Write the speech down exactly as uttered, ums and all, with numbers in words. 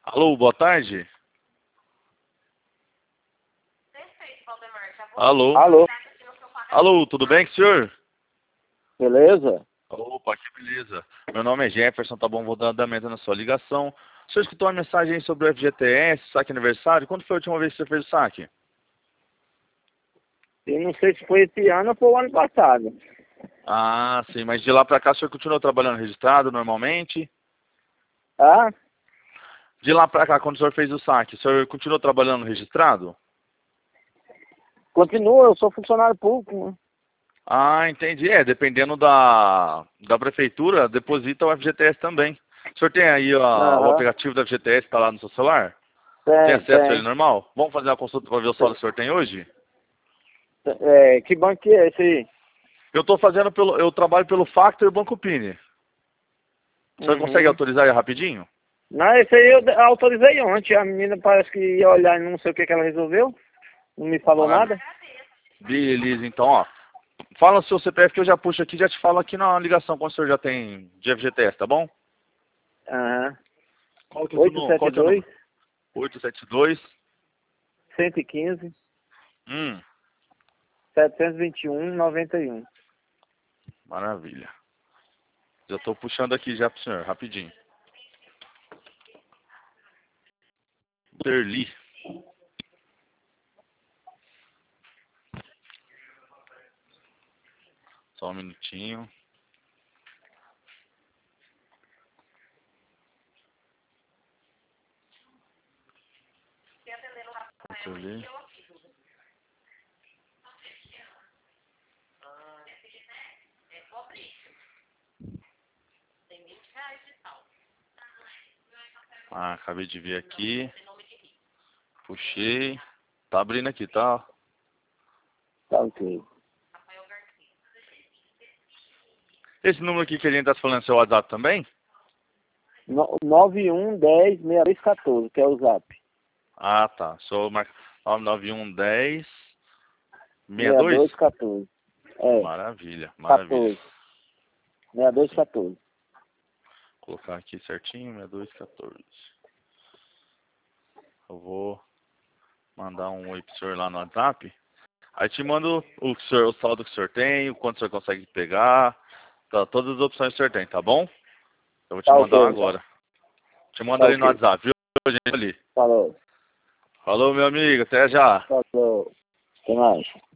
Alô, boa tarde. Alô. Alô, Alô, tudo bem com o senhor? beleza? Opa, que beleza. Meu nome é Jefferson, tá bom? Vou dar andamento na sua ligação. O senhor escutou uma mensagem aí sobre o F G T S, saque aniversário? Quando foi a última vez que você fez o saque? Eu não sei se foi esse ano ou foi o ano passado. Ah, sim, mas de lá pra cá o senhor continuou trabalhando registrado normalmente? Ah, De lá pra cá, quando o senhor fez o saque, o senhor continuou trabalhando registrado? continua, eu sou funcionário público, né? Ah, entendi. É, dependendo da, da prefeitura, deposita o F G T S também. O senhor tem aí ó, o Aham, aplicativo do F G T S, tá lá no seu celular? Tem tem, acesso a ele tem. normal? Vamos fazer uma consulta para ver o saldo que o senhor tem hoje? É, que banco que é esse aí? Eu tô fazendo pelo, eu trabalho pelo Factor e Banco Pini. O senhor consegue Uhum. autorizar aí rapidinho? Não, esse aí eu de- autorizei ontem. A menina parece que ia olhar e não sei o que que ela resolveu. Não me falou Maravilha. nada. Beleza, então, ó. Fala o seu C P F que eu já puxo aqui, já te falo aqui na ligação quando o senhor já tem de F G T S, tá bom? Aham. Qual que é o seu oito número? sete Qual que é o dois, número? oito sete dois. cento e quinze, Hum, setecentos e vinte e um, noventa e um. maravilha. Já tô puxando aqui já pro senhor, rapidinho. Terli. Só um minutinho. Terli. Ah, acabei de ver aqui. Puxei. Tá abrindo aqui, tá? Tá ok. Esse número aqui que a gente tá falando é seu WhatsApp também? No- nove um dez, seis dois um quatro, que é o zap. Ah, tá. Sou mar... nove nove um dez sessenta e seis dois? dois um quatro. É, Maravilha, maravilha. quatorze. seis dois um Sim. quatro. Vou colocar aqui certinho, sessenta e dois quatorze. Eu vou mandar um oi pro senhor lá no WhatsApp. Aí te mando o, que o, senhor, o saldo que o senhor tem, o quanto o senhor consegue pegar. Tá, todas as opções que o senhor tem, tá bom? Eu vou te Tá mandar ok. agora. Te mando Tá ali no ok. WhatsApp, viu, gente? Ali. Falou. Falou, meu amigo. Até já. Falou. Até mais.